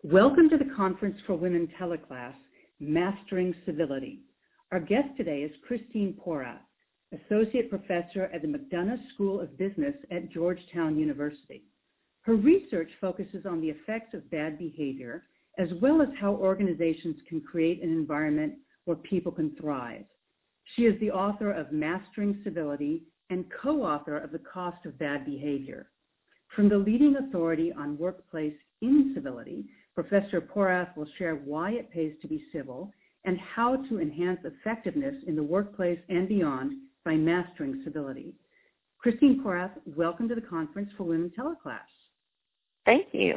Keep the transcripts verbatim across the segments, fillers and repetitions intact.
Welcome to the Conference for Women Teleclass, Mastering Civility. Our guest today is Christine Porath, Associate Professor at the McDonough School of Business at Georgetown University. Her research focuses on the effects of bad behavior, as well as how organizations can create an environment where people can thrive. She is the author of Mastering Civility and co-author of The Cost of Bad Behavior. From the leading authority on workplace incivility, Professor Porath will share why it pays to be civil and how to enhance effectiveness in the workplace and beyond by mastering civility. Christine Porath, welcome to the Conference for Women Teleclass. Thank you.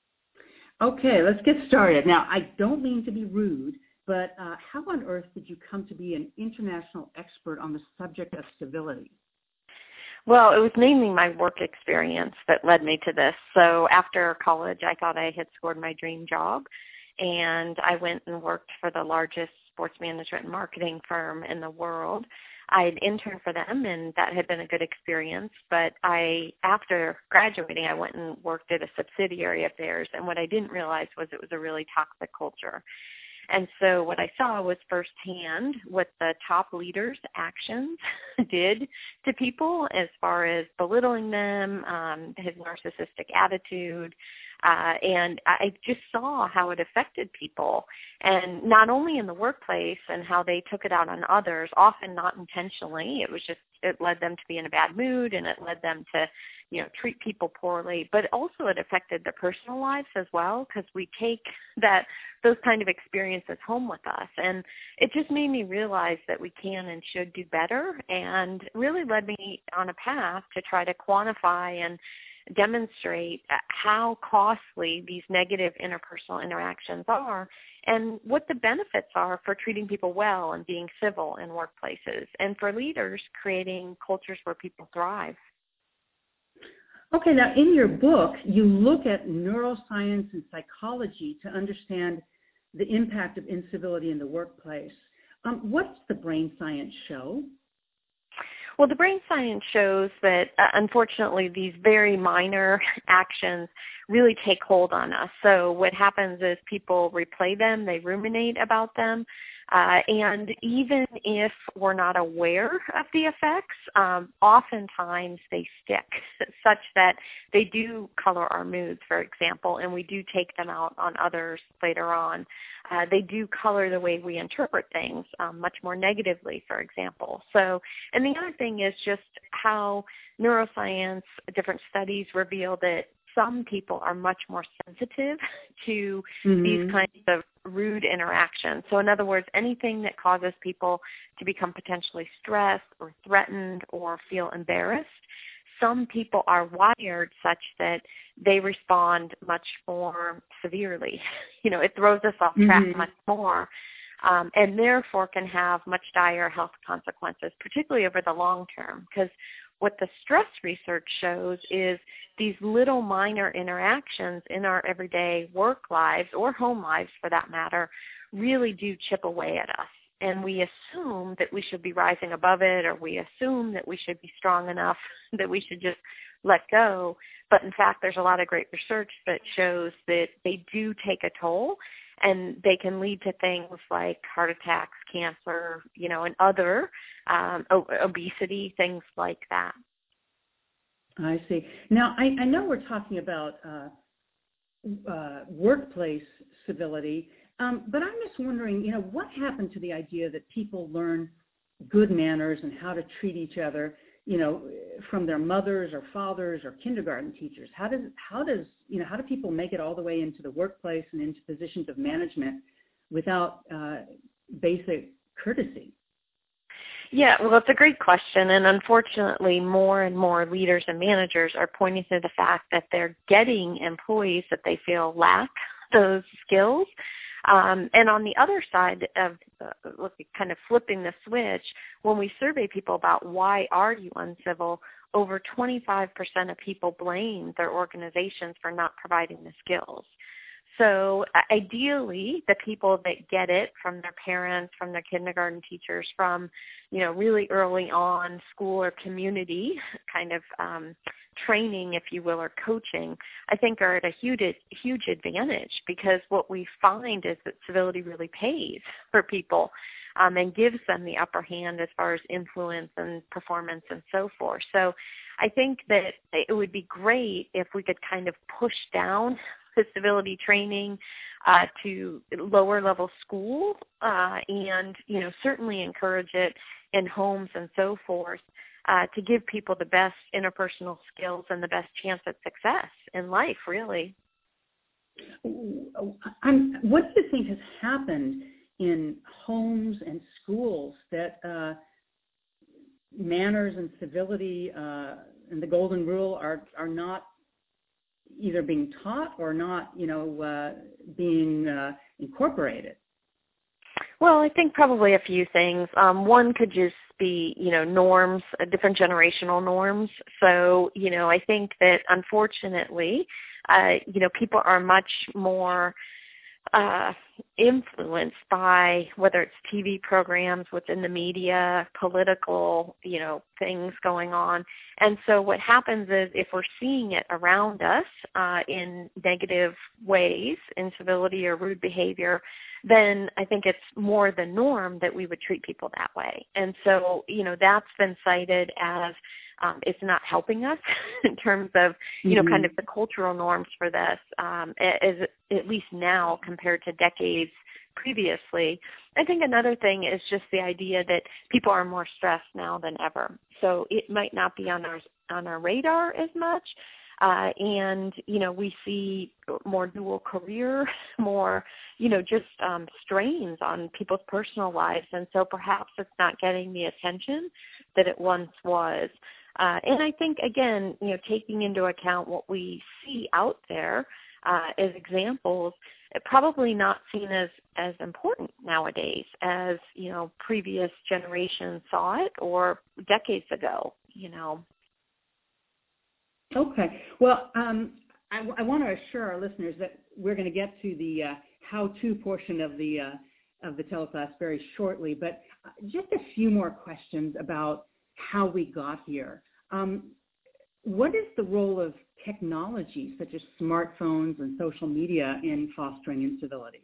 Okay, let's get started. Now, I don't mean to be rude, but uh, how on earth did you come to be an international expert on the subject of civility? Well, it was mainly my work experience that led me to this. So after college, I thought I had scored my dream job, and I went and worked for the largest sports management and marketing firm in the world. I had interned for them, and that had been a good experience. But I, after graduating, I went and worked at a subsidiary of theirs, and what I didn't realize was it was a really toxic culture. And so what I saw was firsthand what the top leaders' actions did to people as far as belittling them, um, his narcissistic attitude, uh, and I just saw how it affected people, and not only in the workplace and how they took it out on others, often not intentionally. It was just, it led them to be in a bad mood, and it led them to, you know, treat people poorly, but also it affected their personal lives as well, because we take that, those kind of experiences home with us. And it just made me realize that we can and should do better, and really led me on a path to try to quantify and demonstrate how costly these negative interpersonal interactions are and what the benefits are for treating people well and being civil in workplaces, and for leaders creating cultures where people thrive. Okay, now in your book, you look at neuroscience and psychology to understand the impact of incivility in the workplace. Um, what's the brain science show? Well, the brain science shows that, uh, unfortunately, these very minor actions really take hold on us. So what happens is people replay them, they ruminate about them, uh, and even if we're not aware of the effects, um, oftentimes they stick, such that they do color our moods, for example, and we do take them out on others later on. Uh, they do color the way we interpret things um, much more negatively, for example. So, and the other thing is just how neuroscience, different studies reveal that some people are much more sensitive to mm-hmm. these kinds of rude interactions. So in other words, anything that causes people to become potentially stressed or threatened or feel embarrassed, some people are wired such that they respond much more severely. You know, it throws us off track mm-hmm. much more, um, and therefore can have much dire health consequences, particularly over the long term. Because what the stress research shows is these little minor interactions in our everyday work lives, or home lives for that matter, really do chip away at us. And we assume that we should be rising above it, or we assume that we should be strong enough that we should just let go. But in fact, there's a lot of great research that shows that they do take a toll, and they can lead to things like heart attacks, cancer, you know, and other um, obesity, things like that. I see. Now, I, I know we're talking about uh, uh, workplace civility, um, but I'm just wondering, you know, what happened to the idea that people learn good manners and how to treat each other, you know, from their mothers or fathers or kindergarten teachers? How does, how does, you know, how do people make it all the way into the workplace and into positions of management without uh, basic courtesy? Yeah, well, it's a great question, and unfortunately, more and more leaders and managers are pointing to the fact that they're getting employees that they feel lack those skills. Um, and on the other side of uh, kind of flipping the switch, when we survey people about why are you uncivil, over twenty-five percent of people blame their organizations for not providing the skills. So uh, ideally, the people that get it from their parents, from their kindergarten teachers, from, you know, really early on school or community kind of um, training, if you will, or coaching, I think are at a huge, huge advantage, because what we find is that civility really pays for people um, and gives them the upper hand as far as influence and performance and so forth. So I think that it would be great if we could kind of push down the civility training uh, to lower level school uh, and, you know, certainly encourage it in homes and so forth uh, to give people the best interpersonal skills and the best chance at success in life, really. I'm, what do you think has happened in homes and schools that uh, manners and civility uh, and the golden rule are, are not either being taught or not, you know, uh, being uh, incorporated? Well, I think probably a few things. Um, one could just be, you know, norms, uh, different generational norms. So, you know, I think that unfortunately, uh, you know, people are much more uh, influenced by whether it's T V programs, what's in the media, political, you know, things going on. And so what happens is if we're seeing it around us uh, in negative ways, incivility or rude behavior, then I think it's more the norm that we would treat people that way. And so, you know, that's been cited as um, it's not helping us in terms of, you know, mm-hmm. kind of the cultural norms for this, um, as, at least now compared to decades previously. I think another thing is just the idea that people are more stressed now than ever. So it might not be on our on our radar as much. Uh, and, you know, we see more dual career, more, you know, just um, strains on people's personal lives. And so perhaps it's not getting the attention that it once was. Uh, and I think, again, you know, taking into account what we see out there uh, as examples, probably not seen as, as important nowadays as, you know, previous generations saw it or decades ago, you know. Okay. Well, um, I, I want to assure our listeners that we're going to get to the uh, how-to portion of the uh, of the teleclass very shortly, but just a few more questions about how we got here. Um, what is the role of technology, such as smartphones and social media, in fostering incivility?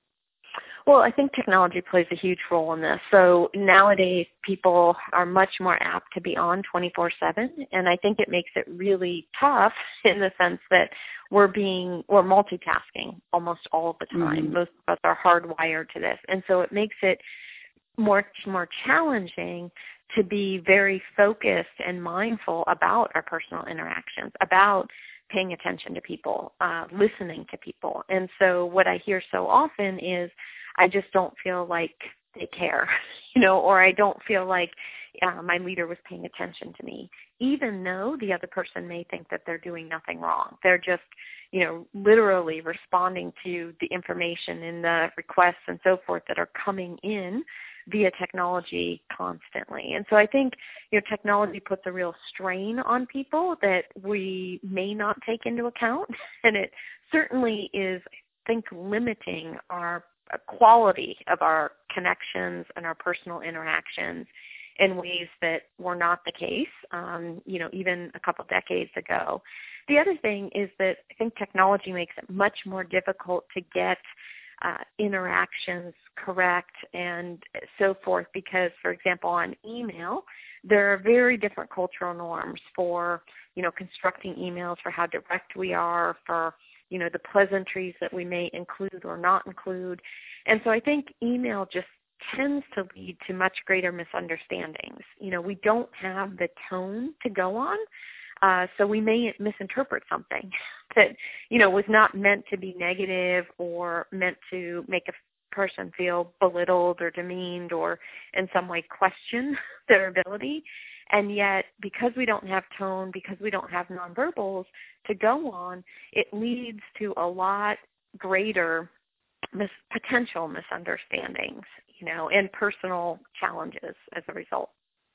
Well, I think technology plays a huge role in this. So nowadays, people are much more apt to be on twenty-four seven, and I think it makes it really tough in the sense that we're being, we're multitasking almost all the time. Mm-hmm. Most of us are hardwired to this, and so it makes it much more challenging to be very focused and mindful about our personal interactions, about paying attention to people, uh, listening to people. And so what I hear so often is, I just don't feel like they care, you know, or I don't feel like uh, my leader was paying attention to me, even though the other person may think that they're doing nothing wrong. They're just, you know, literally responding to the information in the requests and so forth that are coming in via technology constantly. And so I think, you know, technology puts a real strain on people that we may not take into account. And it certainly is, I think, limiting our quality of our connections and our personal interactions in ways that were not the case, um, you know, even a couple decades ago. The other thing is that I think technology makes it much more difficult to get uh, interactions correct and so forth because, for example, on email, there are very different cultural norms for, you know, constructing emails, for how direct we are, for, you know, the pleasantries that we may include or not include. And so I think email just tends to lead to much greater misunderstandings. You know, we don't have the tone to go on, uh, so we may misinterpret something that, you know, was not meant to be negative or meant to make a person feel belittled or demeaned or in some way question their ability. And yet, because we don't have tone, because we don't have nonverbals to go on, it leads to a lot greater mis- potential misunderstandings, you know, and personal challenges as a result.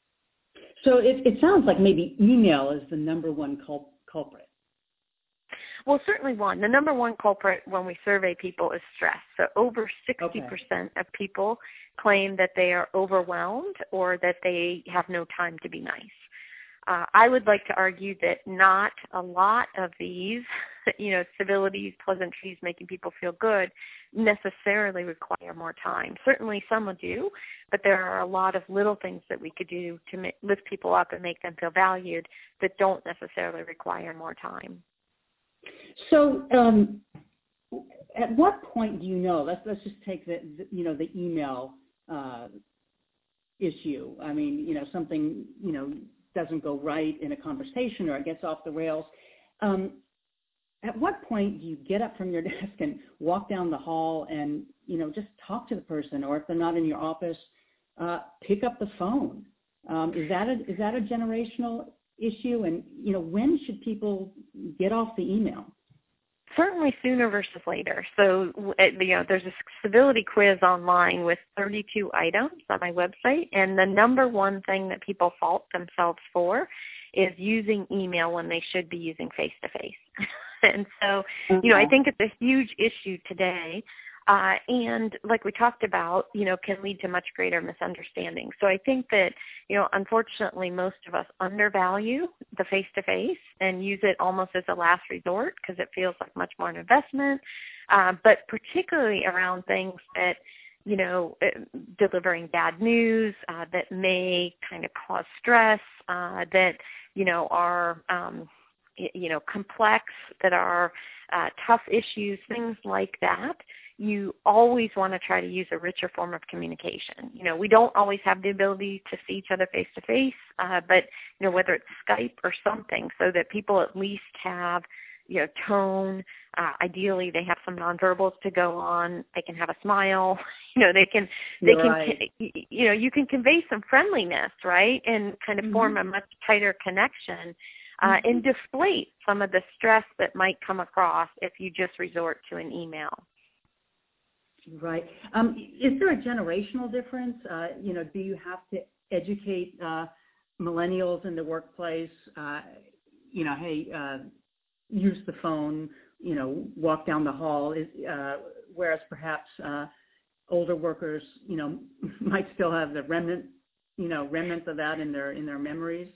So it, it sounds like maybe email is the number one cul- culprit. Well, certainly one. The number one culprit when we survey people is stress. So over sixty percent Okay. of people claim that they are overwhelmed or that they have no time to be nice. Uh, I would like to argue that not a lot of these, you know, civilities, pleasantries, making people feel good necessarily require more time. Certainly some will do, but there are a lot of little things that we could do to make, lift people up and make them feel valued that don't necessarily require more time. So um, at what point do you know, let's, let's just take the, the you know, the email uh, issue. I mean, you know, something, you know, doesn't go right in a conversation or it gets off the rails. Um, at what point do you get up from your desk and walk down the hall and, you know, just talk to the person, or if they're not in your office, uh, pick up the phone? Um, is that a, is that a generational issue? And, you know, when should people get off the email? Certainly sooner versus later. So, you know, there's a civility quiz online with thirty-two items on my website, and the number one thing that people fault themselves for is using email when they should be using face-to-face. And so, you know, I think it's a huge issue today. Uh, and like we talked about, you know, can lead to much greater misunderstanding. So I think that, you know, unfortunately, most of us undervalue the face-to-face and use it almost as a last resort because it feels like much more an investment. Uh, but particularly around things that, you know, delivering bad news uh, that may kind of cause stress, uh, that, you know, are, um, you know, complex, that are uh, tough issues, things like that. You always want to try to use a richer form of communication. You know, we don't always have the ability to see each other face to face, uh, but, you know, whether it's Skype or something, so that people at least have, you know, tone. Uh, ideally, they have some nonverbals to go on. They can have a smile. You know, they can, they You're can, right. you know, you can convey some friendliness, right, and kind of Mm-hmm. form a much tighter connection. Uh, Mm-hmm. and deflate some of the stress that might come across if you just resort to an email. Right. Um, is there a generational difference? Uh, you know, do you have to educate uh, millennials in the workplace? Uh, you know, hey, uh, use the phone. You know, walk down the hall. Is, uh, whereas perhaps uh, older workers, you know, might still have the remnant, you know, remnants of that in their in their memories.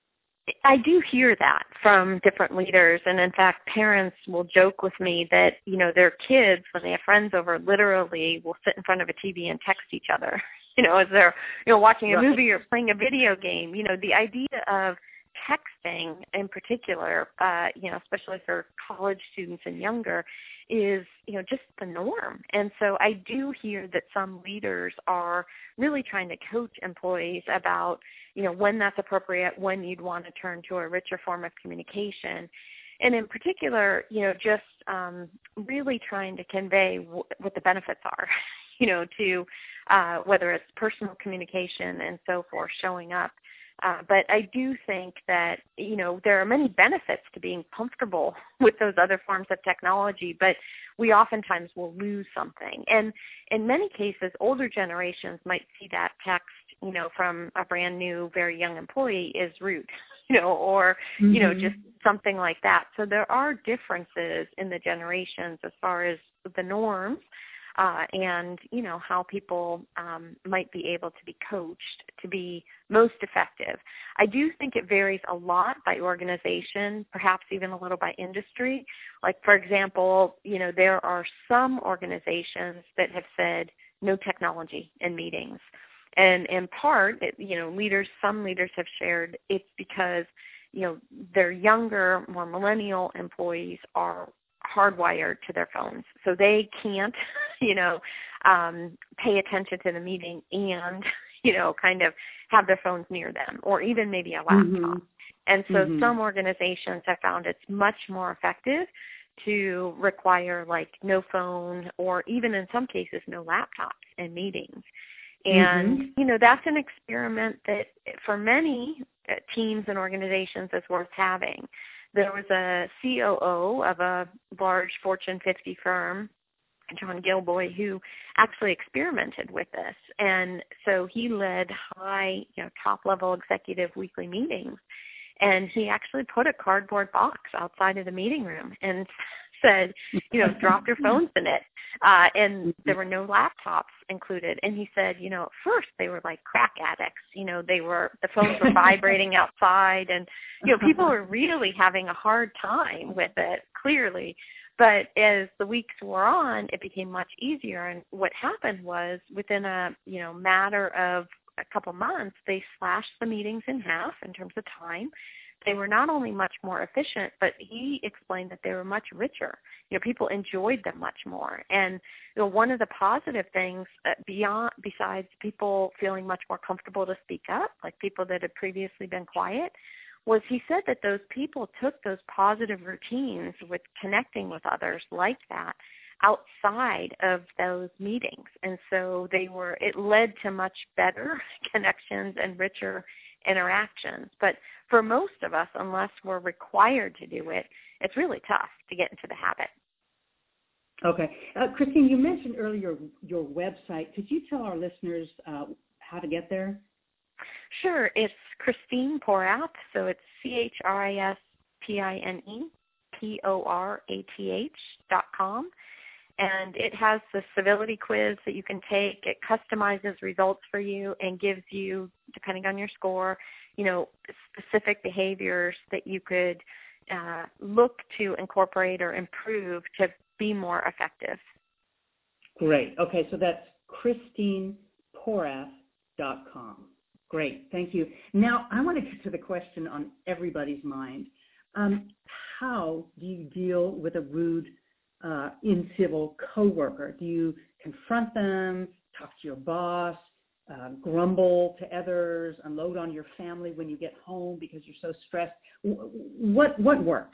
I do hear that from different leaders, and in fact, parents will joke with me that, you know, their kids, when they have friends over, literally will sit in front of a T V and text each other, you know, as they're, you know, watching a Right. movie or playing a video game. You know, the idea of texting in particular, uh, you know, especially for college students and younger, is, you know, just the norm. And so I do hear that some leaders are really trying to coach employees about, you know, when that's appropriate, when you'd want to turn to a richer form of communication. And in particular, you know, just um, really trying to convey w- what the benefits are, you know, to uh, whether it's personal communication and so forth, showing up. Uh, but I do think that, you know, there are many benefits to being comfortable with those other forms of technology, but we oftentimes will lose something. And in many cases, older generations might see that text, you know, from a brand new, very young employee is rude, you know, or, Mm-hmm. you know, just something like that. So there are differences in the generations as far as the norms. Uh, and, you know, how people um, might be able to be coached to be most effective. I do think it varies a lot by organization, perhaps even a little by industry. Like, for example, you know, there are some organizations that have said no technology in meetings. And in part, it, you know, leaders, some leaders have shared it's because, you know, their younger, more millennial employees are hardwired to their phones. So they can't, you know, um, pay attention to the meeting and, you know, kind of have their phones near them, or even maybe a laptop. Mm-hmm. And so Mm-hmm. some organizations have found it's much more effective to require like no phone, or even in some cases no laptops in meetings. And, Mm-hmm. you know, that's an experiment that for many teams and organizations is worth having. There was a C O O of a large Fortune fifty firm, John Gilboy, who actually experimented with this. And so he led high, you know, top-level executive weekly meetings. And he actually put a cardboard box outside of the meeting room and said, you know, drop your phones in it. Uh, and there were no laptops included. And he said, you know, at first they were like crack addicts. You know, they were, the phones were vibrating outside, and, you know, people were really having a hard time with it, clearly. But as the weeks wore on, it became much easier. And what happened was, within a, you know, matter of a couple months, they slashed the meetings in half in terms of time. They were not only much more efficient, but he explained that they were much richer. You know, people enjoyed them much more. And you know, one of the positive things uh, beyond, besides people feeling much more comfortable to speak up, like people that had previously been quiet, was he said that those people took those positive routines with connecting with others like that outside of those meetings. And so they were, it led to much better connections and richer interactions. But for most of us, unless we're required to do it, it's really tough to get into the habit. Okay. Uh, Christine, you mentioned earlier your website. Could you tell our listeners uh, how to get there? Sure. It's Christine Porath, so it's C H R I S T I N E P O R A T H dot com. And it has the civility quiz that you can take. It customizes results for you and gives you, depending on your score, you know, specific behaviors that you could uh, look to incorporate or improve to be more effective. Great. Okay, so that's Christine Porath dot com. Great. Thank you. Now, I want to get to the question on everybody's mind. Um, how do you deal with a rude Uh, in-civil coworker? Do you confront them, talk to your boss, uh, grumble to others, unload on your family when you get home because you're so stressed? What what works?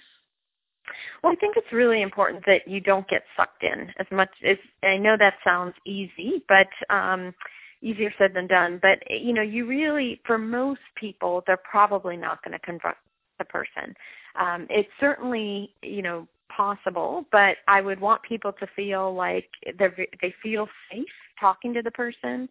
Well, I think it's really important that you don't get sucked in as much as, I know that sounds easy, but um, easier said than done. But, you know, you really, for most people, they're probably not going to confront the person. Um, it's certainly, you know, possible, but I would want people to feel like they feel safe talking to the person.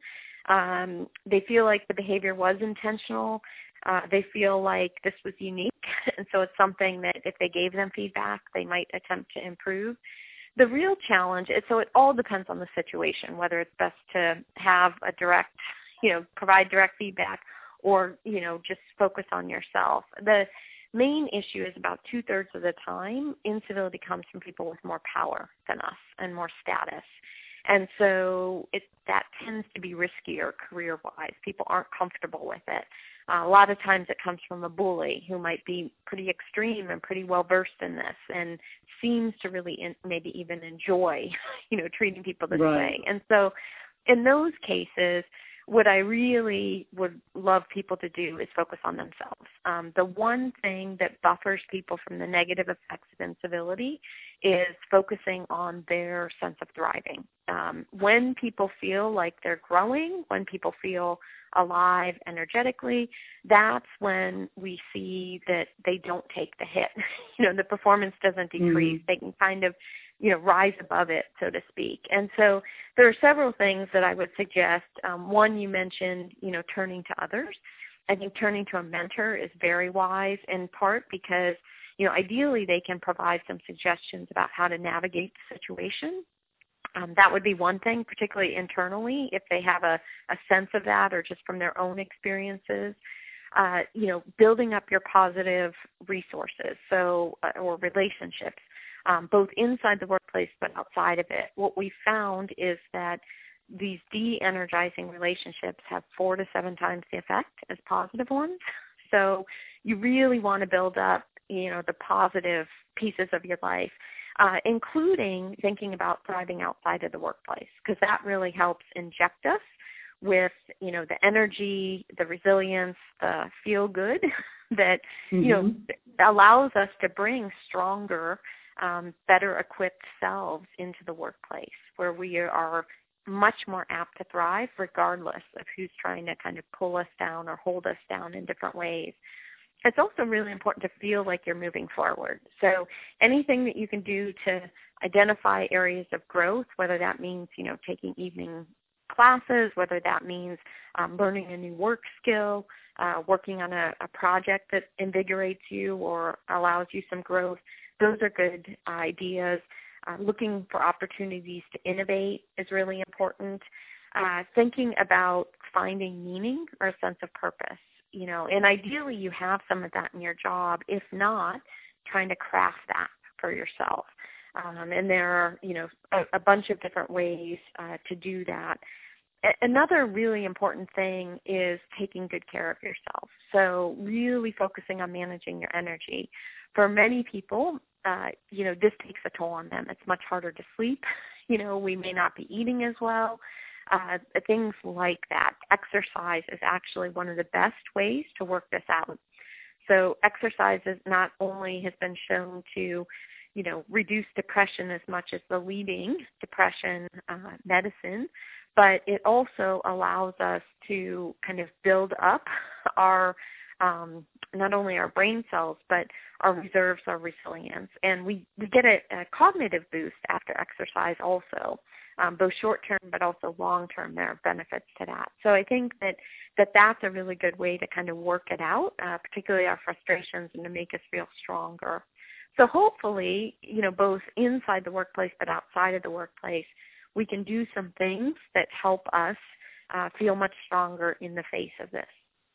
Um, they feel like the behavior was intentional. Uh, they feel like this was unique, and so it's something that if they gave them feedback, they might attempt to improve. The real challenge is, so it all depends on the situation, whether it's best to have a direct, you know, provide direct feedback or, you know, just focus on yourself. The main issue is about two-thirds of the time, incivility comes from people with more power than us and more status. And so it, that tends to be riskier career-wise. People aren't comfortable with it. Uh, a lot of times it comes from a bully who might be pretty extreme and pretty well-versed in this and seems to really in, maybe even enjoy, you know, treating people this right. way. And so in those cases, what I really would love people to do is focus on themselves. Um, the one thing that buffers people from the negative effects of incivility is focusing on their sense of thriving. Um, when people feel like they're growing, when people feel alive energetically, that's when we see that they don't take the hit. You know, the performance doesn't decrease. Mm-hmm. They can kind of, you know, rise above it, so to speak. And so there are several things that I would suggest. Um, one, you mentioned, you know, turning to others. I think turning to a mentor is very wise, in part because, you know, ideally they can provide some suggestions about how to navigate the situation. Um, that would be one thing, particularly internally, if they have a, a sense of that or just from their own experiences. Uh, you know, building up your positive resources, so uh, or relationships. Um, both inside the workplace but outside of it. What we found is that these de-energizing relationships have four to seven times the effect as positive ones. So you really want to build up, you know, the positive pieces of your life, uh, including thinking about thriving outside of the workplace, because that really helps inject us with, you know, the energy, the resilience, the feel good that, mm-hmm. you know, allows us to bring stronger Um, better equipped selves into the workplace, where we are much more apt to thrive regardless of who's trying to kind of pull us down or hold us down in different ways. It's also really important to feel like you're moving forward. So anything that you can do to identify areas of growth, whether that means, you know, taking evening classes, whether that means um, learning a new work skill, uh, working on a, a project that invigorates you or allows you some growth. Those are good ideas. Uh, looking for opportunities to innovate is really important. Uh, thinking about finding meaning or a sense of purpose, you know, and ideally you have some of that in your job. If not, trying to craft that for yourself. Um, and there are, you know, a, a bunch of different ways uh, to do that. A- another really important thing is taking good care of yourself. So really focusing on managing your energy. For many people, uh, you know, this takes a toll on them. It's much harder to sleep. You know, we may not be eating as well. Uh, things like that. Exercise is actually one of the best ways to work this out. So exercise is not only has been shown to, you know, reduce depression as much as the leading depression uh, medicine, but it also allows us to kind of build up our, um, not only our brain cells, but our reserves, our resilience. And we, we get a, a cognitive boost after exercise also, um, both short-term but also long-term. There are benefits to that. So I think that, that that's a really good way to kind of work it out, uh, particularly our frustrations, and to make us feel stronger. So hopefully, you know, both inside the workplace but outside of the workplace, we can do some things that help us uh, feel much stronger in the face of this.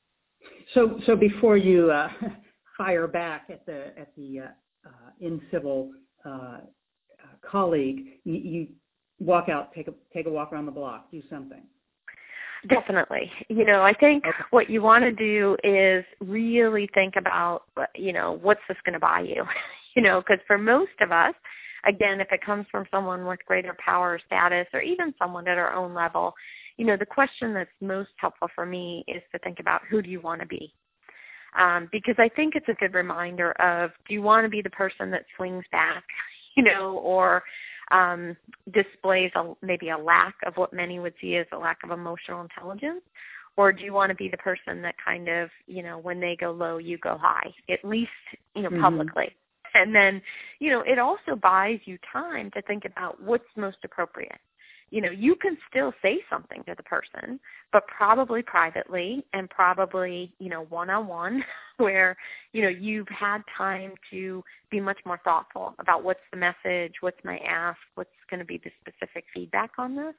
So, so before you uh, fire back at the at the uh, uh, in-civil uh, uh, colleague, you, you walk out, take a take a walk around the block, do something. Definitely. You know, I think okay. what you want to do is really think about, you know, what's this going to buy you? You know, because for most of us, again, if it comes from someone with greater power or status, or even someone at our own level, you know, the question that's most helpful for me is to think about, who do you want to be? Um, because I think it's a good reminder of, do you want to be the person that swings back, you know, or um, displays a, maybe a lack of what many would see as a lack of emotional intelligence? Or do you want to be the person that kind of, you know, when they go low, you go high, at least, you know, mm-hmm. publicly? And then, you know, it also buys you time to think about what's most appropriate. You know, you can still say something to the person, but probably privately and probably, you know, one-on-one where, you know, you've had time to be much more thoughtful about what's the message, what's my ask, what's going to be the specific feedback on this.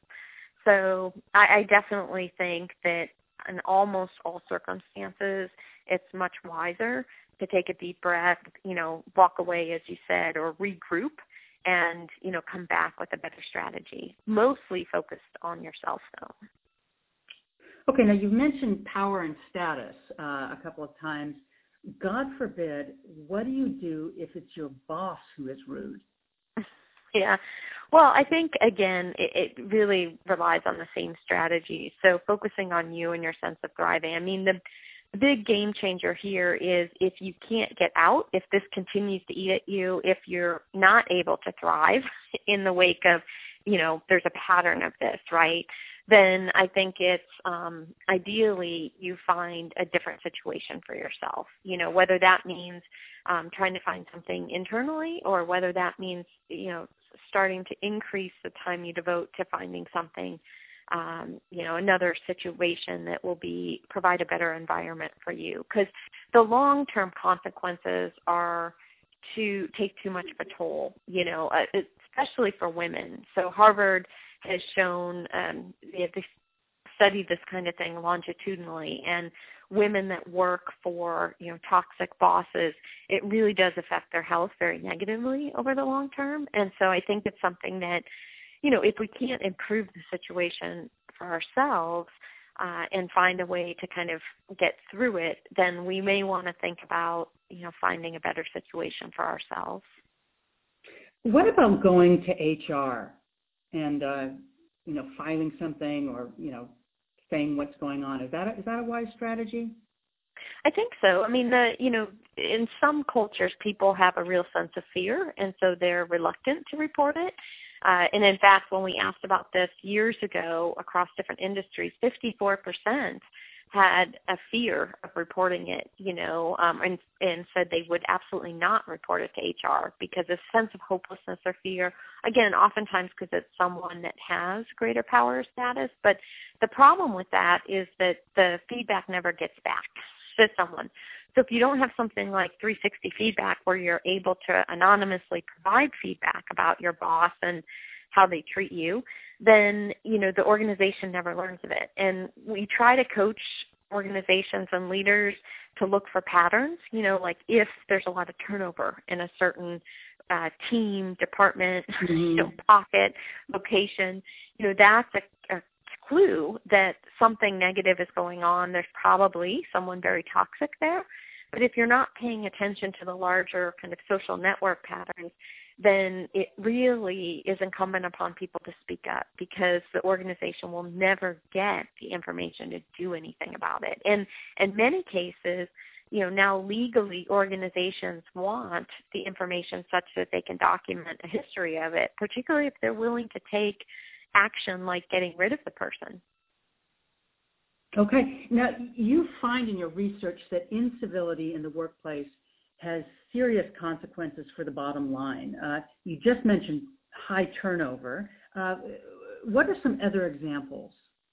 So I, I definitely think that in almost all circumstances, it's much wiser to take a deep breath, you know, walk away, as you said, or regroup and, you know, come back with a better strategy, mostly focused on yourself, though. Okay, now you've mentioned power and status uh, a couple of times. God forbid, what do you do if it's your boss who is rude? Yeah. Well, I think, again, it, it really relies on the same strategy. So focusing on you and your sense of thriving. I mean, the The big game changer here is if you can't get out, if this continues to eat at you, if you're not able to thrive in the wake of, you know, there's a pattern of this, right, then I think it's um, ideally you find a different situation for yourself, you know, whether that means um, trying to find something internally or whether that means, you know, starting to increase the time you devote to finding something Um, you know, another situation that will be provide a better environment for you, because the long-term consequences are to take too much of a toll, you know, uh, especially for women. So Harvard has shown, um, they have studied this kind of thing longitudinally, and women that work for, you know, toxic bosses, it really does affect their health very negatively over the long term. And so I think it's something that, you know, if we can't improve the situation for ourselves uh, and find a way to kind of get through it, then we may want to think about, you know, finding a better situation for ourselves. What about going to H R and, uh, you know, filing something or, you know, saying what's going on? Is that a, is that a wise strategy? I think so. I mean, the, you know, in some cultures, people have a real sense of fear, and so they're reluctant to report it. Uh, and in fact, when we asked about this years ago across different industries, fifty-four percent had a fear of reporting it, you know, um, and, and said they would absolutely not report it to H R because a sense of hopelessness or fear, again, oftentimes because it's someone that has greater power or status. But the problem with that is that the feedback never gets back to someone. So if you don't have something like three sixty feedback where you're able to anonymously provide feedback about your boss and how they treat you, then, you know, the organization never learns of it. And we try to coach organizations and leaders to look for patterns, you know, like if there's a lot of turnover in a certain uh, team, department, mm-hmm. you know, pocket, location, you know, that's a, a clue that something negative is going on. There's probably someone very toxic there. But if you're not paying attention to the larger kind of social network patterns, then it really is incumbent upon people to speak up because the organization will never get the information to do anything about it. And in many cases, you know, now legally organizations want the information such that they can document a history of it, particularly if they're willing to take action like getting rid of the person. Okay. Now, you find in your research that incivility in the workplace has serious consequences for the bottom line. Uh, you just mentioned high turnover. Uh, what are some other examples?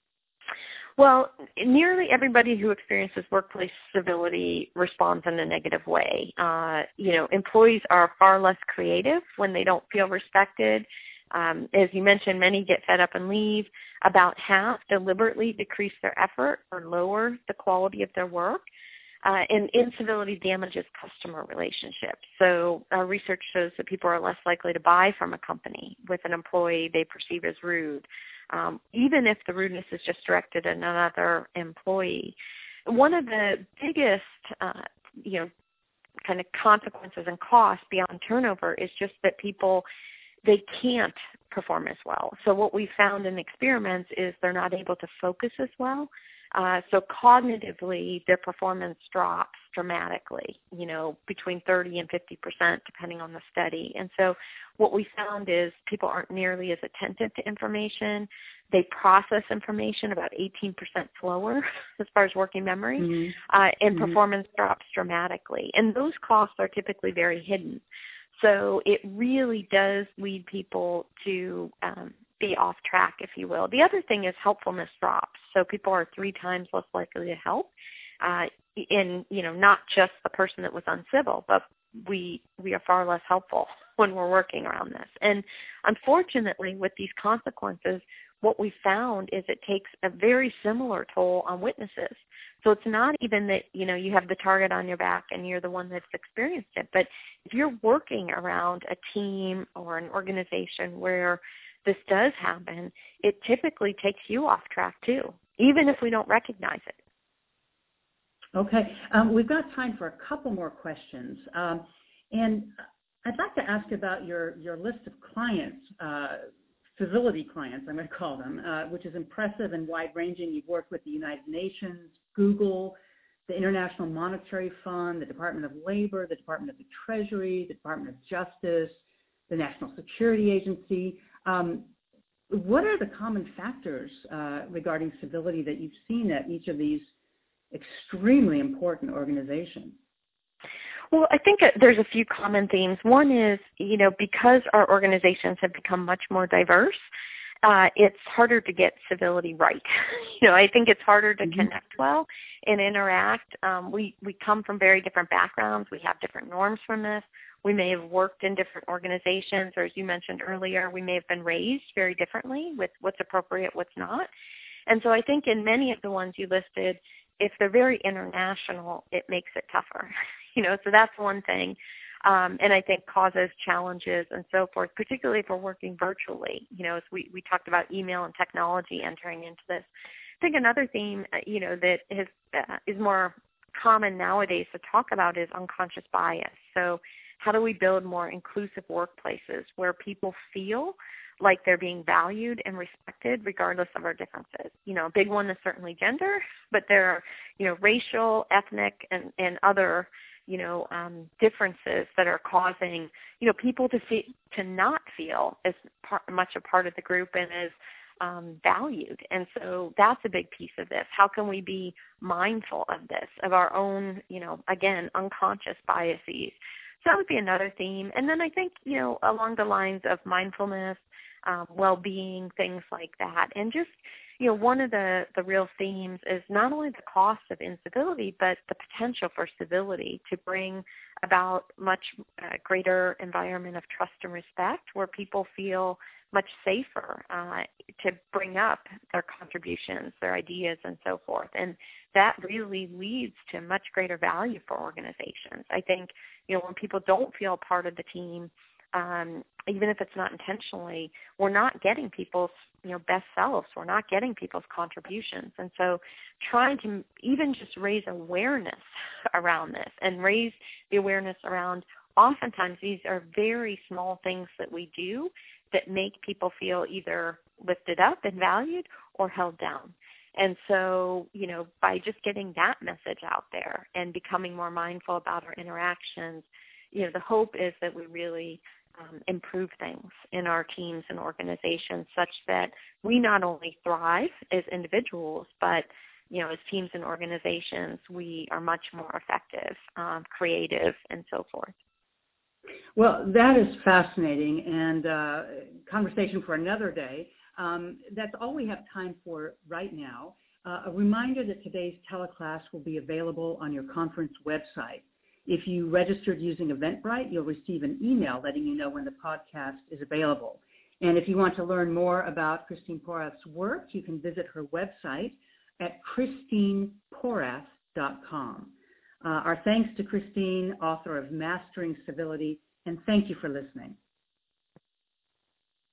Well, nearly everybody who experiences workplace civility responds in a negative way. Uh, you know, employees are far less creative when they don't feel respected. Um, as you mentioned, many get fed up and leave. About half deliberately decrease their effort or lower the quality of their work. Uh, and incivility damages customer relationships. So our research shows that people are less likely to buy from a company with an employee they perceive as rude, um, even if the rudeness is just directed at another employee. One of the biggest, uh, you know, kind of consequences and costs beyond turnover is just that people, they can't perform as well. So what we found in experiments is they're not able to focus as well. Uh, so cognitively, their performance drops dramatically, you know, between thirty and fifty percent, depending on the study. And so what we found is people aren't nearly as attentive to information. They process information about eighteen percent slower as far as working memory, mm-hmm. uh, and mm-hmm. performance drops dramatically. And those costs are typically very hidden. So it really does lead people to um, be off track, if you will. The other thing is helpfulness drops. So people are three times less likely to help. Uh, in, you know, not just the person that was uncivil, but we we are far less helpful when we're working around this. And unfortunately, with these consequences, what we found is it takes a very similar toll on witnesses. So it's not even that, you know, you have the target on your back and you're the one that's experienced it, but if you're working around a team or an organization where this does happen, it typically takes you off track too, even if we don't recognize it. Okay. Um, we've got time for a couple more questions. Um, and I'd like to ask about your, your list of clients, uh, civility clients, I'm going to call them, uh, which is impressive and wide-ranging. You've worked with the United Nations, Google, the International Monetary Fund, the Department of Labor, the Department of the Treasury, the Department of Justice, the National Security Agency. Um, what are the common factors uh, regarding civility that you've seen at each of these extremely important organizations? Well, I think there's a few common themes. One is, you know, because our organizations have become much more diverse, uh, it's harder to get civility right. You know, I think it's harder to mm-hmm. connect well and interact. Um, we, we come from very different backgrounds. We have different norms from this. We may have worked in different organizations, or as you mentioned earlier, we may have been raised very differently with what's appropriate, what's not. And so I think in many of the ones you listed, if they're very international, it makes it tougher. You know, so that's one thing, um, and I think causes challenges and so forth, particularly if we're working virtually. You know, as we, we talked about email and technology entering into this. I think another theme, uh, you know, that has, uh, is more common nowadays to talk about is unconscious bias. So how do we build more inclusive workplaces where people feel like they're being valued and respected regardless of our differences? You know, a big one is certainly gender, but there are, you know, racial, ethnic, and, and other you know, um, differences that are causing, you know, people to see, to not feel as part, much a part of the group and as um, valued. And so that's a big piece of this. How can we be mindful of this, of our own, you know, again, unconscious biases? So that would be another theme. And then I think, you know, along the lines of mindfulness, um, well-being, things like that. And just, you know, one of the, the real themes is not only the cost of incivility, but the potential for civility to bring about much uh, greater environment of trust and respect where people feel much safer uh, to bring up their contributions, their ideas, and so forth. And that really leads to much greater value for organizations. I think, you know, when people don't feel part of the team, um, even if it's not intentionally, we're not getting people's, you know, best selves. We're not getting people's contributions. And so trying to even just raise awareness around this and raise the awareness around oftentimes these are very small things that we do that make people feel either lifted up and valued or held down. And so, you know, by just getting that message out there and becoming more mindful about our interactions, you know, the hope is that we really um, improve things in our teams and organizations such that we not only thrive as individuals, but, you know, as teams and organizations, we are much more effective, um, creative, and so forth. Well, that is fascinating, and uh, conversation for another day. Um, that's all we have time for right now. Uh, a reminder that today's teleclass will be available on your conference website. If you registered using Eventbrite, you'll receive an email letting you know when the podcast is available. And if you want to learn more about Christine Porath's work, you can visit her website at christine porath dot com. Uh, our thanks to Christine, author of Mastering Civility, and thank you for listening.